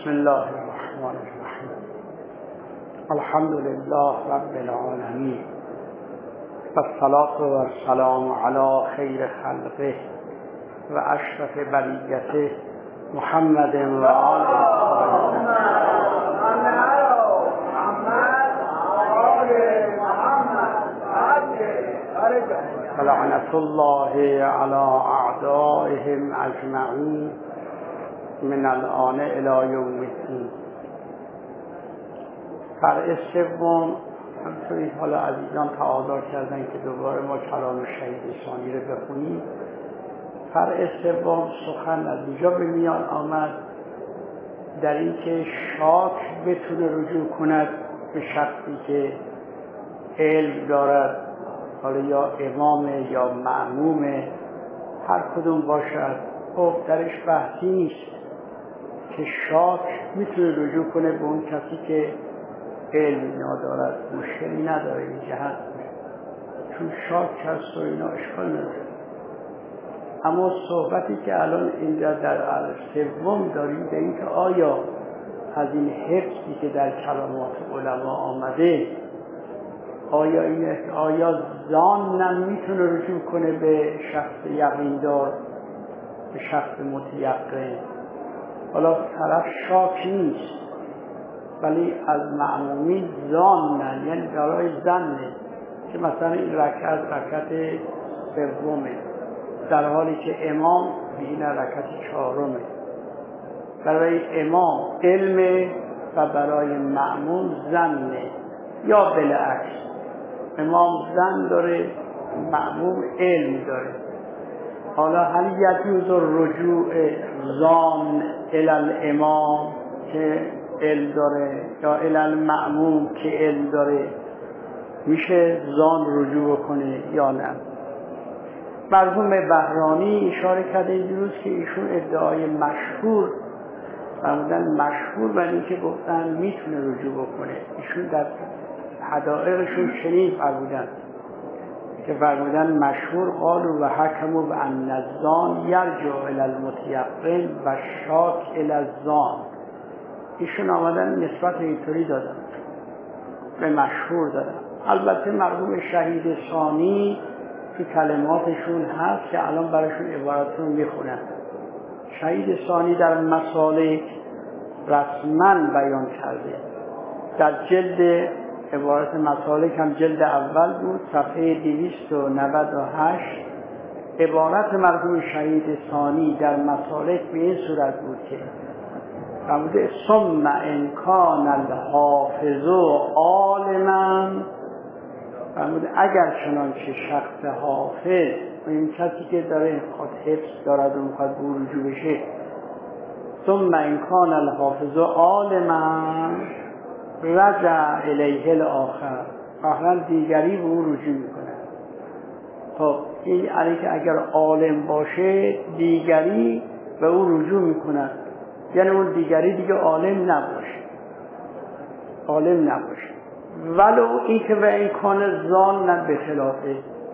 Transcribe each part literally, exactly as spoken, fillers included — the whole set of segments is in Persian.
بسم الله الرحمن الرحیم. الحمد لله رب العالمین و الصلاة و السلام علی خیر خلقه و اشرف بریته محمد و آله لعنت الله علی اعدائهم اجمعین من الآن الی یوم الدین. فرع سوم، همطوری حالا عزیزان تقاضا کردن که دوباره ما کلام شهید ثانی رو بخونیم. فرع سوم سخن از اینجا به میان آمد در اینکه شاک بتونه رجوع کند به شخصی که علم دارد، حالا یا امام یا معموم، هر کدوم باشد. خب درش بحثی نیست که شاک میتونه رجوع کنه به اون کسی که علم ندارد، مشکلی نداره این جهت، چون شاک هست و اینا اشکال نداره. اما صحبتی که الان اینجا در سوم داریم در این که آیا از این حفظی که در کلمات علما آمده، آیا این آیا ظان هم میتونه رجوع کنه به شخص یقیندار، به شخص متیقن؟ حالا طرف شاک نیست ولی از معمومی ظانن، یعنی برای ظنه که مثلا این رکعت رکعت سومه، در حالی که امام این رکعت چهارمه. برای امام علمه و برای معموم ظنه، یا بالعکس، امام ظن داره معموم علم داره. حالا هل یجوز رجوع ظان الی الامام که علم داره یا الی المعموم که علم داره، میشه ظان رجوع کنه یا نه؟ مرحوم بهرانی اشاره کرده دیروز که ایشون ادعای مشهور فرمودن، مشهور بر این که گفتن میتونه رجوع بکنه. ایشون در حدائقشون چنین فرمودن که فرمودن مشهور قالوا و حکموا بان الظان یرجع الی المتیقن و شاک الی الظان. ایشون آمدن نسبت اینطوری دادن، به مشهور دادن. البته مرحوم شهید ثانی تو کلماتشون هست که الان براشون عبارتون میخونن. شهید ثانی در مسالک رسما بیان کرده، در جلد عبارت مسالک هم جلد اول بود، صفحه دویست و نود و هشت. عبارت مرحوم شهید ثانی در مسالک به این صورت بود که فرموده ثم ان کان الحافظ عالما، فرموده اگر چنانچه شخص حافظ، این کسی که داره میخواد حفظ دارد و میخواد رجوع بشه، ثم ان کان الحافظ عالما رجع الیه الاخر، آخرا دیگری به او رجوع میکنه. خب این یعنی که اگر عالم باشه دیگری به او رجوع میکنه، یعنی اون دیگری دیگه عالم نباشه، عالم نباشه. ولو این که و این کان ظان نه به خلافه،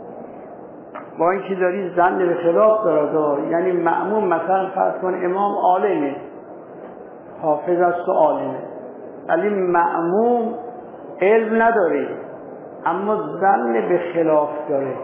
با این که داری ظن به خلاف داره، یعنی معموم مثلا فرض کن امام عالمه، حافظ است و عالمه، ولی معموم علم نداره اما ظن به خلاف داره،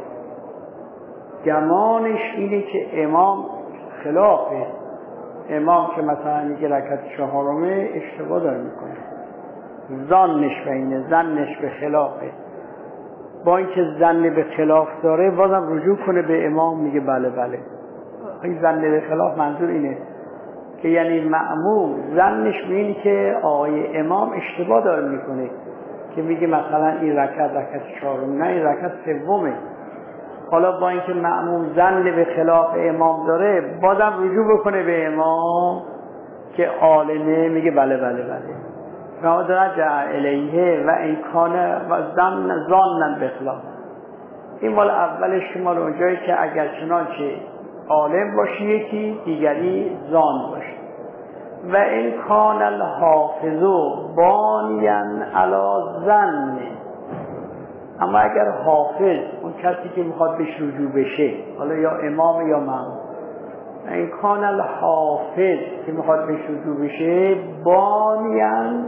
گمانش اینه که امام خلافه، امام که مثلا میگه رکعت چهارمه اشتباه داره میکنه، ظنش به اینه، ظنش به خلافه. با اینکه ظن به خلاف داره بازم رجوع کنه به امام، میگه بله بله. این ظن به خلاف منظور اینه که یعنی معموم ظنش به اینه که آقای امام اشتباه داره میکنه، که میگه مثلا این رکعت رکعت چهارم، نه این رکعت سومه. حالا با اینکه معموم ظن به خلاف امام داره بازم رجوع بکنه به امام که عالمه، میگه بله بله بله. فقد رجع الیه و این کانه و ظن ظانا بخلاف. این مال اولش که مال اونجایی که اگر چنانچه عالم باشی یکی، دیگری ظان باشه. و این کان الحافظ بانیا علی ظن، اما اگر حافظ اون کسی که میخواد بهش رجوع بشه، حالا یا امام یا معموم، این کان الحافظ که میخواد به شروع بشه بانیان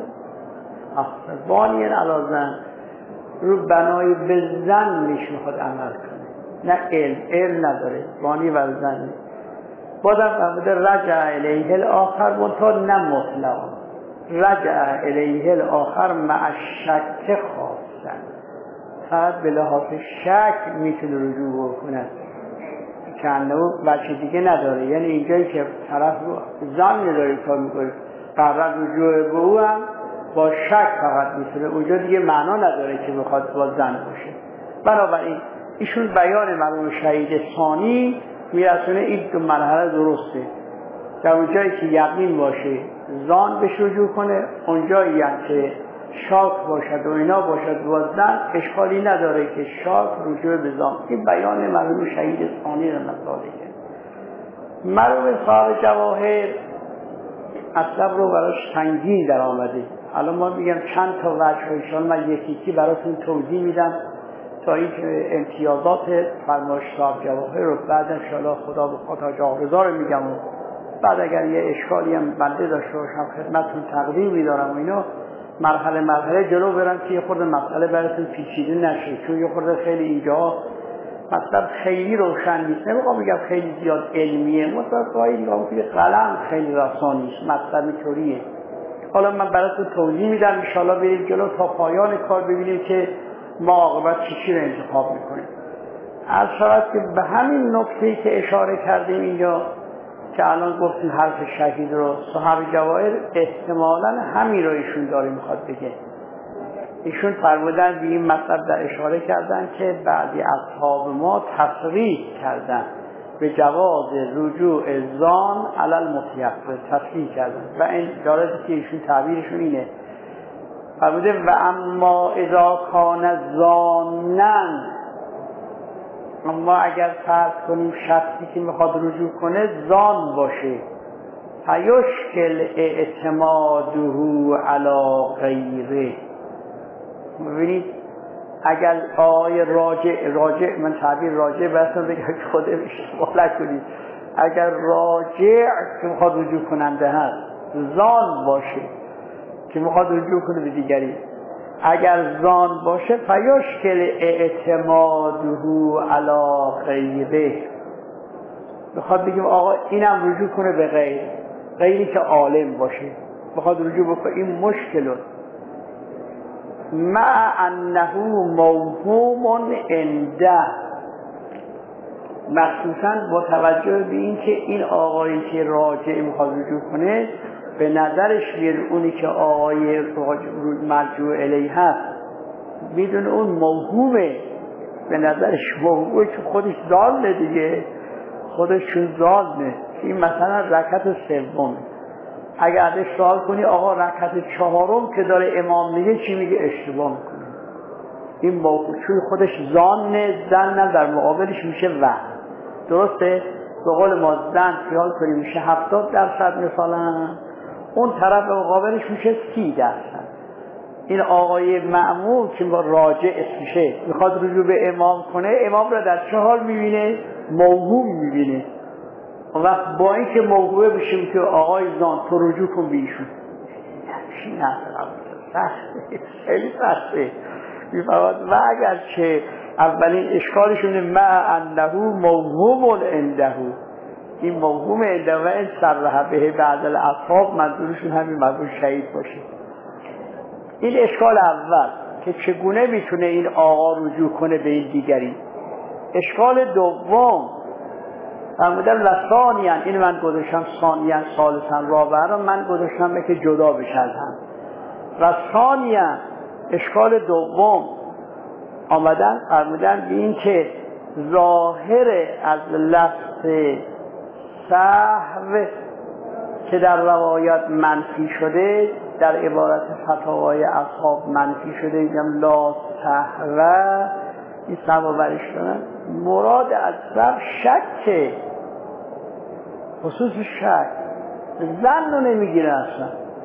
بانیان علازن رو بنای به زنش میخواد عمل کنه، نه علم علم نداره، بانی و زن. بازم فرموده رجع الیه الاخر منتها نه مطلقا، رجع الیه الاخر مع شک خواستن، فقط به لحاظ شک میتونه رجوع کنه که انه بچه دیگه نداره. یعنی اینجایی که طرف رو زن داره کار میکنه قرار رجوع به او هم با شک فقط میتونه، اونجا دیگه معنا نداره که بخواد با زن باشه. بنابراین ایشون بیان مرحوم شهید ثانی میرسونه این دو مرحله درسته. در اونجایی که یقین باشه زان بهش رجوع کنه، اونجایی هم که شاک باشد و اینا باشد با زن اشکالی نداره که شاک رجوع به زان. این بیان مرحوم شهید ثانی رحمت الله علیه. مرحوم صاحب جواهر اصلا رو براش تنگین در آمده. الان ما میگم چند تا وجه ایشان من یکی یکی براتون توضیح میدم تا این امتیازات فرمایش صاحب جواهر رو بعد انشاءالله خدا به خدا جاهرزا رو میگم و بعد اگر یه اشکالی هم بنده داشته باشم خدمتتون تقدیم میدارم و اینا مرحله مرحله جلو برم که یه خورده مسئله براتون پیچیده نشه، چون یه خورده خیلی اینجا مطلب خیلی روشن نیست. نمیخوام بگم خیلی زیاد علمیه، مطلب خواهی نگاه که قلم خیلی رسانیست، مطلب اینطوریه. حالا من براتون توضیح میدم انشاءالله بریم جلو تا پایان کار ببینیم که ما عاقبت چی چی رو انتخاب میکنیم. از شرط که به همین نکته‌ای که اشاره کردیم اینجا که الان گفتیم حرف شهید رو صاحب جواهر احتمالاً همین رو ایشون داره میخواد بگه. ایشون فرمودن به این مطلب در اشاره کردن که بعضی اصحاب ما تصریح کردن به جواز رجوع زان علی المتیقظ، تصریح کردن و این جالبه که ایشون تعبیرشون اینه. فرموده و اما اذا کان زانن، اما اگر فرض کنیم شخصی که میخواد رجوع کنه زان باشه، فیشکل اعتماده علی غیره. ببینید اگر آقای راجع راجع من تعبیر راجع بسن بگم که خود اشتباه نکنید، اگر راجع که میخواد رجوع کننده هست زان باشه که میخواد رجوع کنه به دیگری، اگر زان باشه فیشکل اعتماده علی غیره، میخواد بگیم آقا اینم رجوع کنه به غیر، غیری که عالم باشه میخواد رجوع بکنه، این مشکل مع انه موهوم عنده، مخصوصا با توجه به این که این آقایی که راجع میخواد رجوع کنه به نظرش میاد اونی که آقای مرجوع الیه هست میدونه اون موهومه، به نظرش موهومه که خودش ضاله دیگه، خودشون ضاله. این مثلا رکعت سوم اگر ازش سوال کنی آقا رکعت چهارم که داره امام میگه چی میگه، اشتباه میکنه. این موضوع چون خودش زانه، زن در مقابلش میشه وهم. درسته؟ به قول ما زن خیال کنی میشه هفتاد درصد مثلا، اون طرف مقابلش میشه سی درصد. این آقای مأمون که با راجع اسمشه میخواد رجوع به امام کنه، امام را در چه حال میبینه؟ موهوم میبینه. اون وقت با این که موضوع بشیم که آقای زان تو رجوع کن به ایشون، چی نه سخته، خیلی سخته میفرماد. و اگر که اولین اشکالشونه مع انه موهوم عنده، این موهوم عنده و این صرح به بعض الاصحاب منظورشون همین مرحوم شهید باشه. این اشکال اول که چگونه میتونه این آقا رجوع کنه به این دیگری. اشکال دوم فرمودن و ثانیاً، این من گذاشتم ثانیاً ثالثاً رابعاً من گذاشتم که جدا بشه از هم. و ثانیاً اشکال دوم آمدن فرمودن به این که ظاهر از لفظ سهو که در روایات منفی شده، در عبارت فتاوای اصحاب منفی شده، میگم لا سهو، این سهو برش کنن، مراد از سهو شکه، خصوص شک، ظن رو نمیگیره اصلا.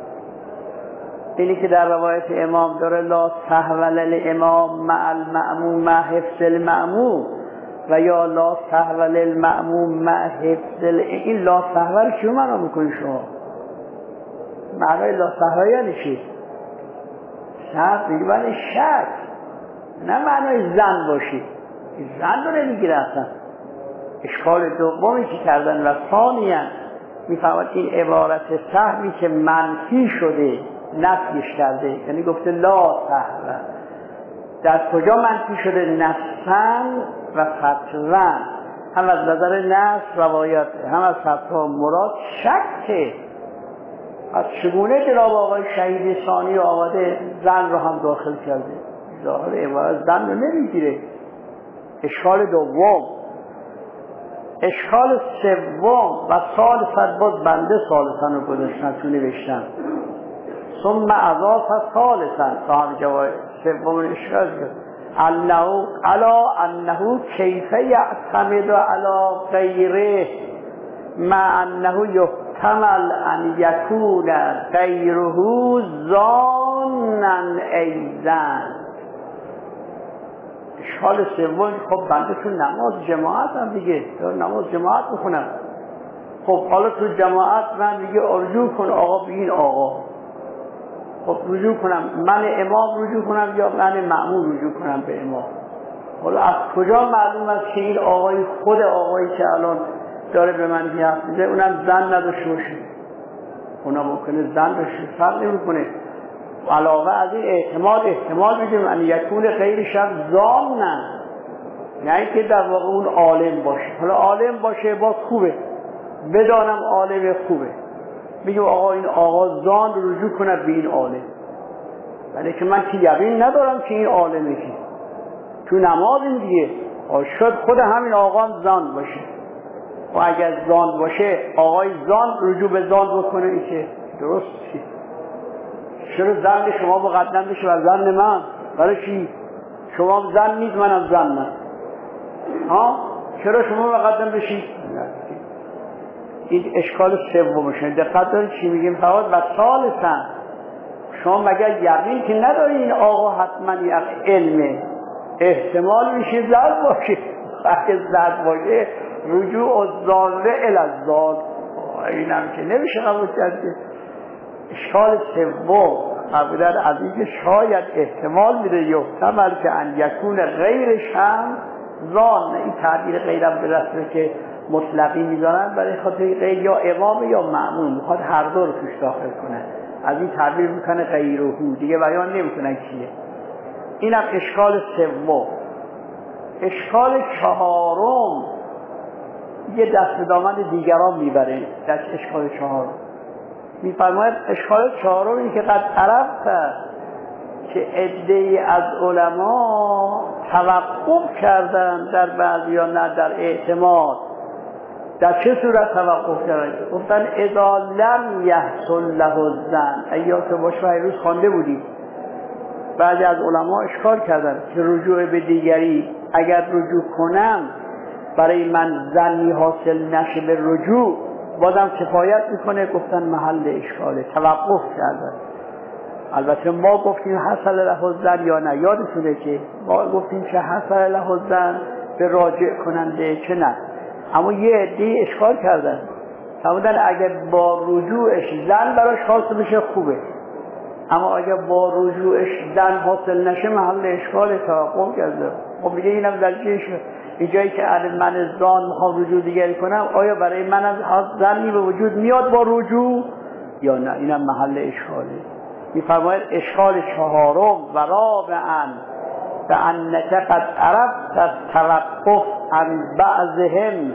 اینی که در روایت امام داره لا سهو للامام مع المأموم مع حفظ المأموم، و یا لا سهو للمأموم مع حفظ. این لا سهو رو چی معنا میکنی شما؟ معنای لا سهو یعنی چی؟ سهو میگه برای شک، نه معنای زن باشی. زن رو نمیگیره اصلا. اشکال دومی که کردن و ثانیاً میفهمد این عبارت سهوی که منفی شده نفیش کرده، یعنی گفته لا سهو. در کجا منفی شده؟ نصاً و فتواً، هم از نظر نص روایت، هم از فتوا مراد شکه. از چگونه جناب آقای شهید ثانی آمده زن رو هم داخل کرده؟ ظاهر عبارت زن رو نمیگیره. اشکال دوم. اشکال سوم و ثالثاً، باز بنده ثالثاً رو گذاشتم تو نوشتم، ثم اضاف ثالثاً، صاحب جواب سوم اشکال کرد انه علا انه کیف یعتمد علی غیره مع انه یحتمل ان یکون غیره ظانا ایضا. اشکال سوم، خب بنده تو نماز جماعت هم دیگه نماز جماعت بخونم، خب حالا تو جماعت من دیگه رجوع کن آقا بگین آقا، خب رجوع کنم من امام رجوع کنم یا من مأمون رجوع کنم به امام؟ حالا از کجا معلوم است که این آقای خود آقایی که الان داره به من حرف میزنه اونم زن نداشته باشه؟ اونا ممکنه زن داشته، فرق نمیکنه. علاوه از این احتمال احتمال میدیم ان یکون غیر شخص ظانا، یعنی که در واقع اون عالم باشه. حالا عالم باشه باز خوبه، بدانم عالم خوبه، میگم آقا این آقا زان رجوع کنه به این عالم، ولی که من که یقین ندارم که این عالمه، که تو نماز این دیگه شد خود همین آقا زان باشه. و اگر زان باشه آقای زان رجوع به زان بکنه، این که درست چی؟ چرا زن شما مقدم بشه و زن من؟ برای چی؟ شما زن نیست منم زن نه ها؟ چرا شما مقدم بشید؟ این اشکال سومشه. دقت دارید چی میگیم؟ فقط و ثالثاً، شما مگر یقین که نداری این آقا حتما یک علمه، احتمال میشه زن باشه. اگه زن باشه رجوع الظاهره الی الظاهر، اینم که نمیشه قبول کرد. اشکال سوم قبولن از اینکه شاید احتمال میده یحتمل که ان یکون غیر شم زان. این تعبیر غیرم به رسمه که مطلقی میذارن برای خاطر غیر یا امام یا مأمون، میخواد هر دو رو توش داخل کنه، از این تعبیر میکنه غیره، دیگه بیان نمیکنن کیه. اینم اشکال سوم. اشکال چهارم یه دست دامن دیگران میبره در اشکال چهارم. میفرماید اشکال چهارم این که قد عرفت که عده‌ای از علما توقف کردن در بعضی یا نه در اعتماد. در چه صورت توقف کردن؟ گفتن اذا لم یحصل له الظن. ایات باشه روز خوانده بودیم بعضی از علما اشکال کردن که رجوع به دیگری اگر رجوع کنم برای من ظنی حاصل نشه به رجوع بازم کفایت میکنه. گفتن محل اشکاله، توقف کردن. البته ما گفتیم حصل له الظن یا نه، یادتونه که ما گفتیم که حصل له الظن به راجع کننده چه نه، اما یه عده اشکال کردن فرمودن اگر با رجوعش زن براش حاصل بشه خوبه، اما اگر با رجوعش زن حاصل نشه محل اشکال توقف کرده. خب میگه اینم در جیشه این جایی که من زان میخوام رجوع دیگری کنم، آیا برای من از زنی به وجود میاد با رجوع یا نه؟ اینم محل اشکاله. میفرماید اشکال چهارم و رابعاً به انک قد عرفت از توقف عن بعضهم.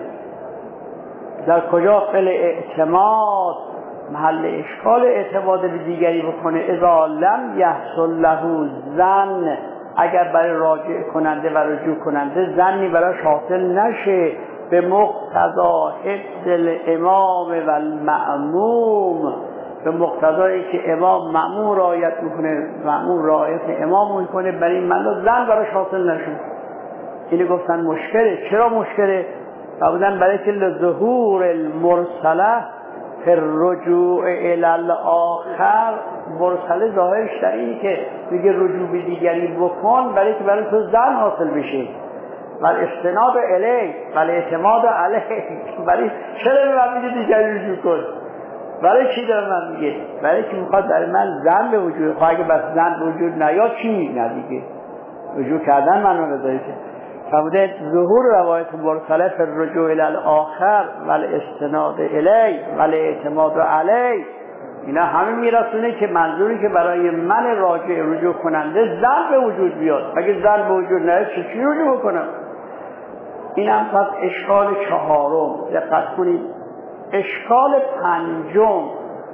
در کجا فل اعتماد محل اشکال اعتماد به دیگری بکنه. اذا لم یحصل له ظن، اگر برای راجع کننده و رجوع کننده زنی براش حاصل نشه به مقتضا حفظ الامام و المأموم، به مقتضایی که امام مأموم رعایت میکنه، مأموم رعایت امام میکنه، برای من زن براش حاصل نشه. اینو گفتن مشکله. چرا مشکله؟ بودن برای که لظهور المرسله فی الرجوع الی الاخر. مرسله ظاهرش در اینه که میگه رجوع به دیگری بکن برای که برای تو زن حاصل بشه. و استناد الیک و اعتماد علیک. برای چرا به من میگه دیگری رجوع کن؟ برای چی داره من میگه؟ برای که میخواد در من زن به وجود. خب اگه بس زن به وجود نیاد چی؟ نه دیگه رجوع کردن منو نداره که. فرموده ظهور روایت مرسله فی الرجوع الی الاخر و الاستناد الی و الاعتماد علی، اینا همه میرسونه که منظوری که برای من راجع رجوع کننده زن به وجود بیاد. اگه زن به وجود نیاد چه چی رجوع کنم؟ اینم پس اشکال چهارم. دقت کنید. اشکال پنجم،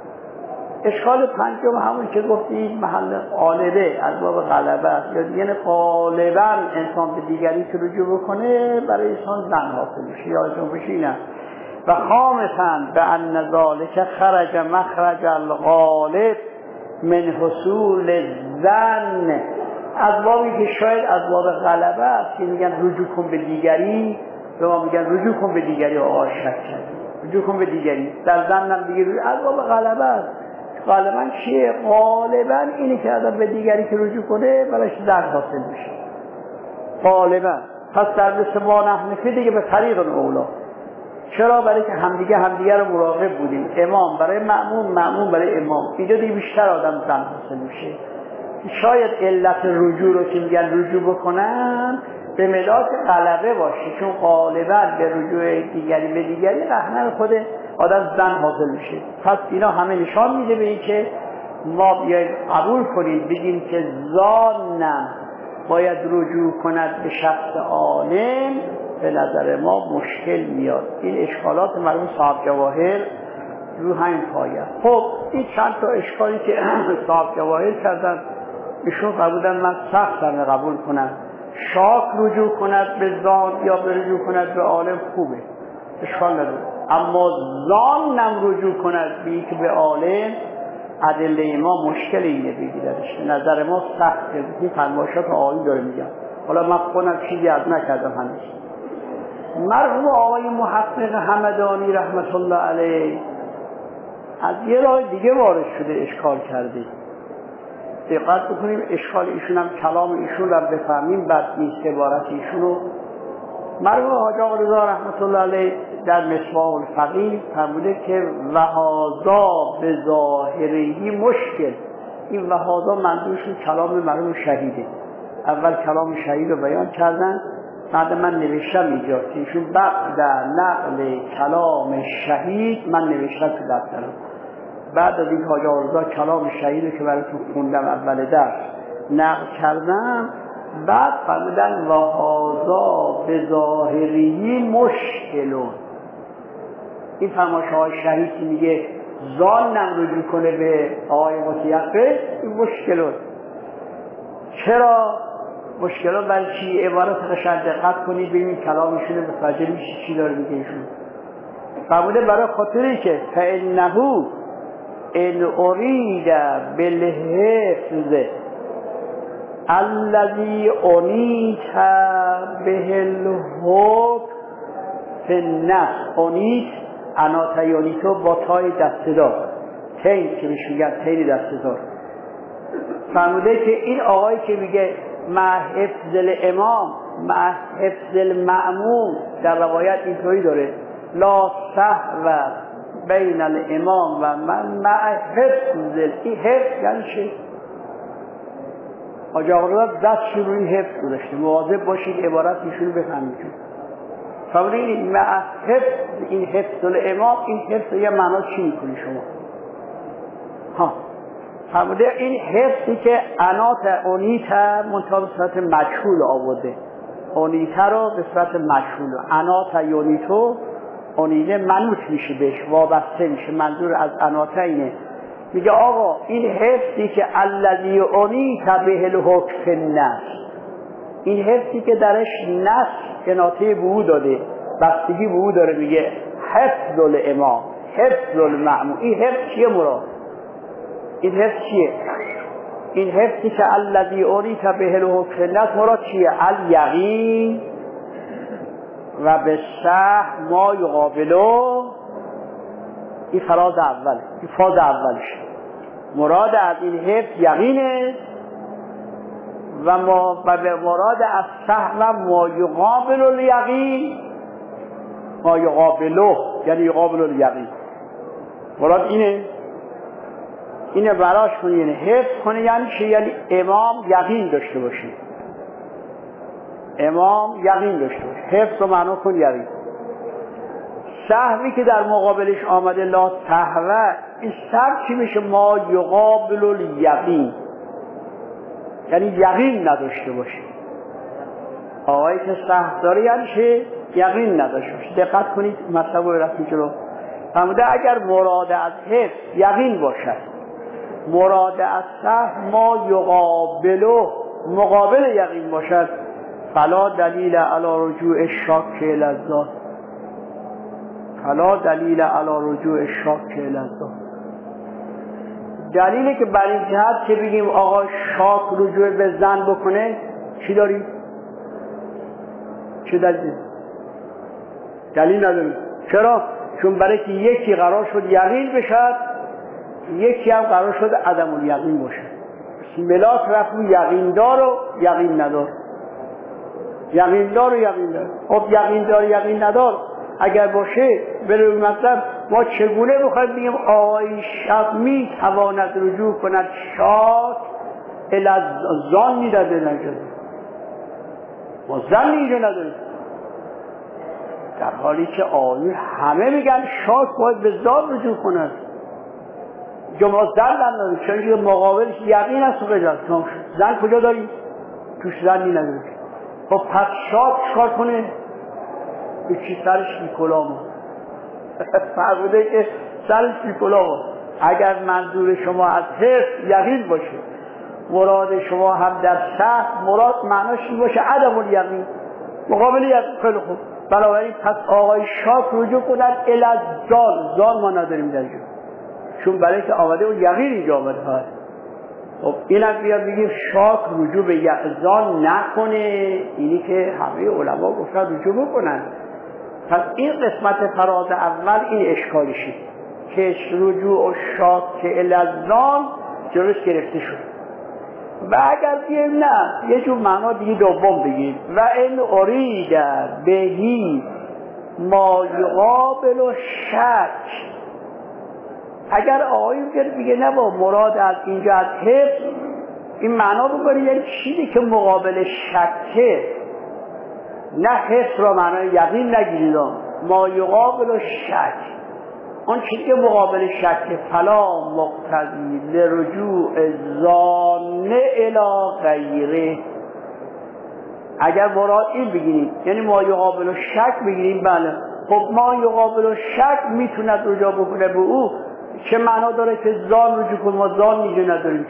اشکال پنجم همون که گفتید محل غالبه از باب غلبه است، یا دیگه غالبا انسان به دیگری که رجوع بکنه برای انسان زن حاصل میشه. یادتون باشه اینه. و خامسا به ان ذلک خرج مخرج الغالب من حصول زن، از بابی که شاید از باب غلبه است که میگن رجوع کن به دیگری، به ما میگن رجوع کن به دیگری. آقا شک کرد رجوع کن به دیگری، در زن هم دیگه از باب غلبه است. غالبا چیه؟ غالبا اینی که آدم به دیگری که رجوع کنه براش زن حاصل میشه غالبا. پس در مثل ما نحنفی دیگه به طریق اولا. چرا؟ برای که همدیگه همدیگه رو مراقب بودیم. امام برای مأموم، مأموم برای امام. اینجا دیگه بیشتر آدم زن حاصل میشه. شاید علت رجوع رو که میگن رجوع بکنن به ملاک غلبه باشه، چون غالبا به رجوع دیگری به دیگری رهنر خود آدم زن حاصل میشه. پس اینا همه نشان میده به این که ما بیاید قبول کنیم بگیم که زانم باید رجوع کند به شخص عالم، به نظر ما مشکل میاد. این اشکالات مرحوم صاحب جواهر رو همین پایه. خب این چند تا اشکالی که صاحب جواهر کردن ایشون قبولن، من سخت دارم قبول کنم. شاک رجوع کند به زان یا به رجوع کند به عالم خوبه، اشکال نداره. اما زان نم رجوع کند به که به عالم، ادله ما مشکل اینه بگیردش. نظر ما سخته. این فرمایشات عالی داره میگم. حالا من خودم چیزی از نکردم همیشه. مرحوم آقای محقق همدانی رحمت الله علیه از یه راه دیگه وارد شده اشکال کرده. دقت بکنیم اشکال ایشون هم کلام ایشون رو بفهمیم، بد نیست عبارت ایشونو. مرحوم حاج آقا رضا رحمت الله علیه در مصباح الفقیه فرموده که وهذا به ظاهری مشکل. این وهذا منظورشون کلام مرحوم شهیده. اول کلام شهید رو بیان کردن، بعد من نوشتم اینجا که ایشون بعد نقل کلام شهید من نوشتم تو دفترم. بعد از این حاج آقا رضا کلام شهید که براتون خوندم اول درس نقل کردم، بعد فرمودن وهذا به ظاهری مشکلون. این فرمایش های شهید که میگه زان نم رجوع کنه به آقای متیقن، این مشکلون. چرا مشکلون؟ برای چی؟ عبارت قشنگ دقت کنید ببینید کلامشون رو متوجه میشید چی داره میگه ایشون. فرموده برای خاطری که فانه ان ارید بالحفظ الذي انیت به الحکم فی النفس. انیت اناتیانیتو با تای دستدار، تین که میشه میگن تین دستدار. فرموده که این آقایی که میگه مع حفظ الامام مع حفظ المأموم، در روایت اینطوری داره لا سهو بین الامام و من مع حفظ. این حفظ یعنی چه؟ حاج آقا رضا دست روی حفظ گذاشته، مواظب باشید عبارت ایشون بفهمید. فرموده این مع حفظ، این حفظ الامام، این حفظ یه معنا چی میکنی شما؟ ها فرموده این حفظی که انات اونیت منطقه به صورت مجهول آورده، اونیت رو به صورت مجهول، انات یونیتو اونیده منوط میشه بهش، وابسته میشه. منظور از انات اینه، میگه آقا این حفظی که الذی اونیت به الحکم فی النفس، این حفظی که درش نفس اناته به او داده، بستگی به او داره، میگه حفظ الامام حفظ المأموم. این حفظ چیه مراد؟ این حفظ چیه؟ این حفظی که الذی اونیت به الحکم فی النفس مراد چیه؟ الیقین و به صح ما یقابلو. این فراز اوله، این فاز اولش. مراد از این حفظ یقینه و ما و به مراد از سهم ما یقابل الیقین، ما یقابله یعنی یقابل الیقین، مراد اینه اینه براش کنه، یعنی حفظ کنه. یعنی چه؟ یعنی امام یقین داشته باشه، امام یقین داشته باشه. حفظ و معنا کن یقین. سهوی که در مقابلش آمده لا سهوه، این سهو چی میشه؟ ما یقابل الیقین، یعنی یقین نداشته باشه. آقایی که سهو داره یعنی چه؟ یقین نداشته باشه. دقت کنید مطلب رو رفتیم جلو. فرموده اگر مراد از حفظ یقین باشد، مراد از سهو ما یقابله مقابل یقین باشد، فلا دلیل علی رجوع شاک الی الذات، فلا دلیل علی رجوع شاک الی الذات. دلیلی که بر این جهت که بگیم آقا شاک رجوع به ظن بکنه چی داریم؟ چه دلیل؟ دلیل نداریم. چرا؟ چون برای که یکی قرار شد یقین بشد، یکی هم قرار شد عدم الیقین باشه. ملاک رفت رو یقین دار و یقین ندار، یقین دار و یقین دار. خب یقین دار یقین ندار اگر باشه بره مطلب ما چگونه بخوایم بگیم آقای شب می تواند رجوع کند شاک الی الظن میداده نجد، ما ظن اینجا نداریم، در حالی که آقای همه میگن شاک باید به ظن رجوع کند. جمعه زن نداریم چون که مقابلش یقین است و غیرت. زن کجا داریم؟ توش زنی نداریم. خب پس شاک چکار کنه؟ به چی سرش بیکلامه فرموده که سرش بیکلامه. اگر منظور شما از حفظ یقین باشه، مراد شما هم در سهو مراد معناش این باشه عدم الیقین مقابل یقین، خیلی خوب. بنابراین پس آقای شاک رجوع کنند الی الظن، ظن ما نداریم در جا، چون برای که آمده اون یقین اینجا آمده ها. خب اینم بیاد بگیم شاک رجوع به ظن نکنه، اینی که همه علما گفتن رجوع بکنن. پس این قسمت فراز اول این اشکالشه که رجوع و شاک الی الظن جلوش گرفته شد. و اگر بگیم نه یه جور معنا دیگه دوم بگیم و این ارید بهی ما یقابل شک، اگر آقایون که بگه نه با مراد از اینجا از حفظ این معنا بکنی یعنی چیزی که مقابل شکه، نه حفظ را معنای یقین نگیرید، ما یقابل شک اون چیزی که مقابل شکه فلا مقتضی لرجوع ظان الی غیره. اگر مراد این بگیریم یعنی ما یقابل شک بگیریم، بله خب ما یقابل شک میتوند رجوع بکنه به او، چه معنا داره که ظان رجوع کنه؟ ما ظان اینجا نداریم،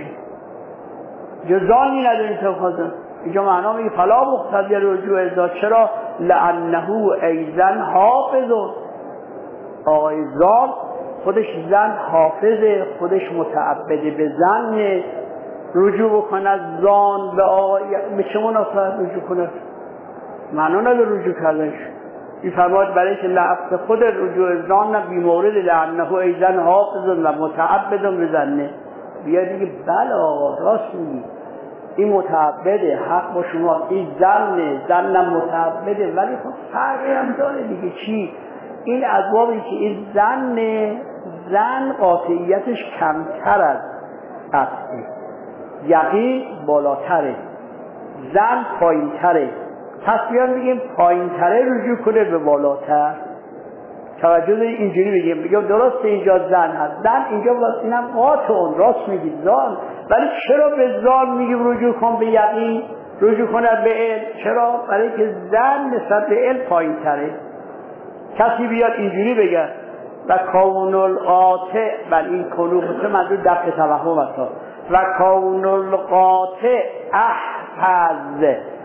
که ظانی نداریم که خواستن اینجا معنا میگه فلا مقتضی رجوع ظان. چرا؟ لانه ایضا حافظ، آقای ظان خودش زن حافظه، خودش متعبده به زن، رجوع بکنه ظان به آقای به چه مناسبت رجوع کنه؟ معنا نداره رجوع کردنش. این فرماد برای که لفظ خود رجوع ظان نه بیمورد لانه ایضا حافظ و متعبد به زنه. بیا دیگه بله آقا راست میگی، این متعبده حق با شما، این زنه زنم متعبده، ولی خب فرقی هم داره دیگه. چی؟ این ازبابی که این زن زن قاطعیتش کمتر از قطعه، یقین بالاتره، زن پایین تره. پس بیان بگیم پایین تره رجوع کنه به بالاتر. توجه دارید اینجوری بگیم بگیم درست اینجا زن هست، زن اینجا واسه اینم قاطع اون راست میگید زان، ولی چرا به زان میگیم رجوع کن به یقین، رجوع کنه به علم؟ چرا؟ برای که زن نسبت به علم پایین تره. کسی بیاد اینجوری بگه و کون القاطع، ولی این کنو خصوصه منظور دفع توهم است، و کون القاطع احفظ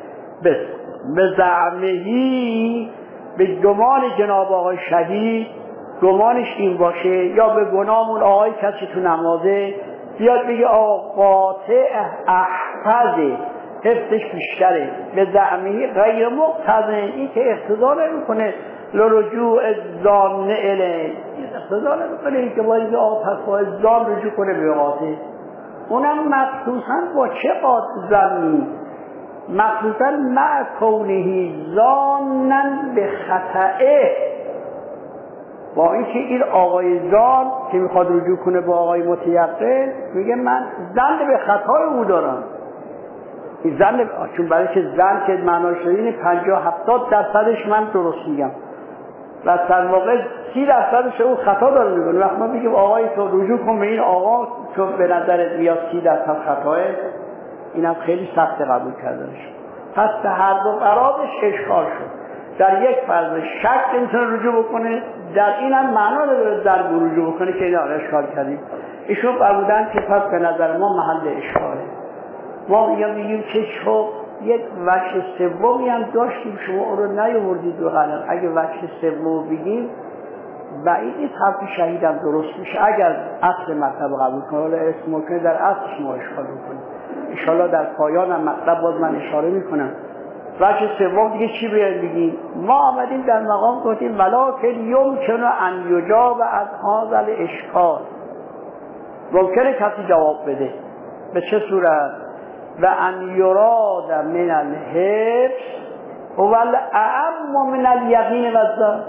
به زعمهی، به گمان جناب آقای شهید گمانش این باشه، یا به گنامون آقای کسی تو نمازه بیاد بگه آقا قاطع احفظه، حفظش بیشتره، به زعمهی غیر مقتضی، این که اقتضا نمیکنه لرجوع ظان الیه، اقتضا نمیکنه که باید آقا پس باید ظان رجوع کنه به قاطع. اونم مخصوصا با چه قاطع ظنی؟ مخصوصا مع کونه ظانن به خطئه، با اینکه این آقای زان که میخواد رجوع کنه با آقای متیقن میگه من ظن به خطای او دارم. این ظن چون برای که ظن که معناش اینه پنجاه هفتاد درصدش من درست میگم و در واقع سی درصدش او خطا داره میگه. وقتی ما میگیم آقای تو رجوع کن به این آقا چون به نظرت میاد سی درصد خطاه، اینم خیلی سخت قبول کردنش. پس به هر دو قرارش اشکال شد. در یک فرض شک میتونه رجوع بکنه، در این هم معنا نداره در رجوع بکنه که اینا اشکال کردیم. ایشون فرمودن که پس به نظر ما محل اشکاله. ما میگیم که چون یک وجه سومی هم داشتیم شما اون رو نیاوردید و غلط. اگه وجه سوم بگیم بعید نیست حرف شهید هم درست میشه اگر اصل مطلب قبول کنه. حالا اسم ممکنه در اصلش ما اشکال بکنیم. ان شاءالله در پایان هم مطلب باز من اشاره میکنم. وجه سوم دیگه چی بیاید بگیم؟ ما آمدیم در مقام گفتیم ولکن یمکن ان یجاب از هذا الاشکال. ممکنه کسی جواب بده. به چه صورت؟ و ان یراد من الحفظ هو الاعم من الیقین و الظن.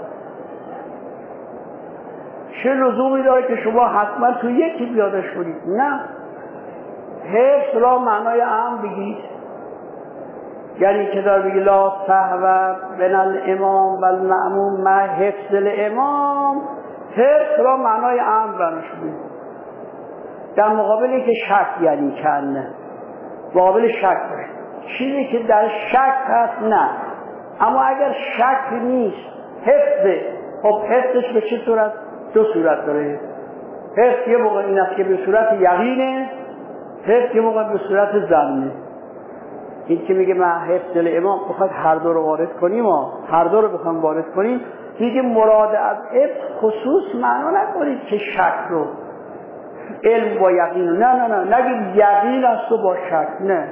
چه لزومی داره که شما حتما تو یکی بیادش کنید؟ نه، حفظ را معنای اعم بگید. یعنی که داره بگی لا سهو بین الامام و المأموم مع حفظ الامام، حفظ را معنای اعم برنش بگید. در مقابلی که شک یعنی کنه مقابل شک باشه. چیزی که در شک هست نه، اما اگر شک نیست حفظه. خب حفظش به چه صورت؟ دو صورت داره. حفظ یه موقع این است که به صورت یقینه، حفظ یه موقع به صورت ظنه. این که میگه من حفظ الامام بخواد هر دو رو وارد کنیم و هر دو رو بخوام وارد کنیم، دیگه مراد از حفظ خصوص معنا نکنید که شک رو علم با یقین. نه نه نه نگید یقین است و با شک، نه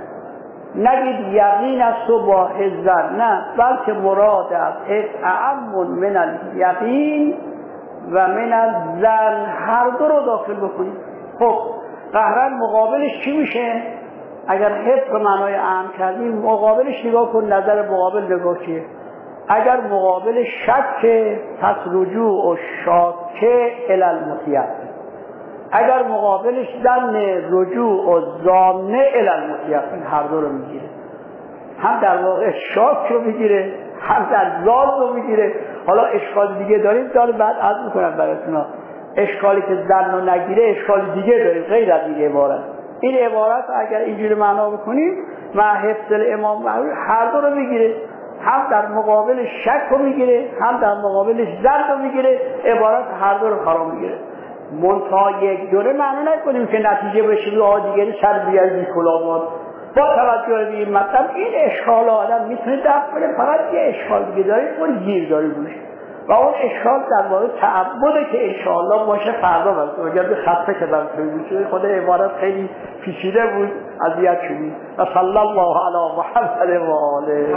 نگید یقین است و با حذر، نه، بلکه مراد از اعم من الیقین و من الظن هر دو رو داخل بکنید. خب قهرن مقابلش چی میشه؟ اگر حفظ به معنای اعم کردیم مقابلش نگاه کن، نظر مقابل نگاه که اگر مقابل شک پس رجوع و شاکه الی المتیقن، اگر مقابلش ظن رجوع و ظانه الی المتیقن، هر دو رو میگیره. هم در واقع شاک رو میگیره هم در ظان رو میگیره. حالا اشکال دیگه داریم داره بعد عرض میکنم براتون. اشکالی که ظن رو نگیره اشکال دیگه داریم غیر از این عبارت. این عبارت اگر اینجوری معنا بکنیم مع حفظ الامام هر دو رو میگیره، هم در مقابل شک رو میگیره هم در مقابلش ظن رو میگیره. عبارت هر دو رو فرا میگیره. منتها یک دوره معنا نکنیم که نتیجه بشه آ دیگری سر بیاری بی کلامات. با توجه به این مطلب این اشکال آدم میتونه دفع کنه. فقط یه اشکال دیگه داریم اون گیر داری روش و اون اشکال در واقع تعبده که انشاءالله باشه فردا باشه. اگر به خطه که در کنید خود عبارت خیلی پیچیده بود اذیت شدید. و صلی الله علی محمد و آله.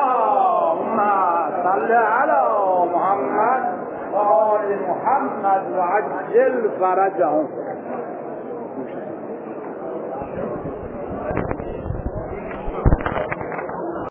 اللهم صل علی محمد و آل محمد و عجل فرجهم.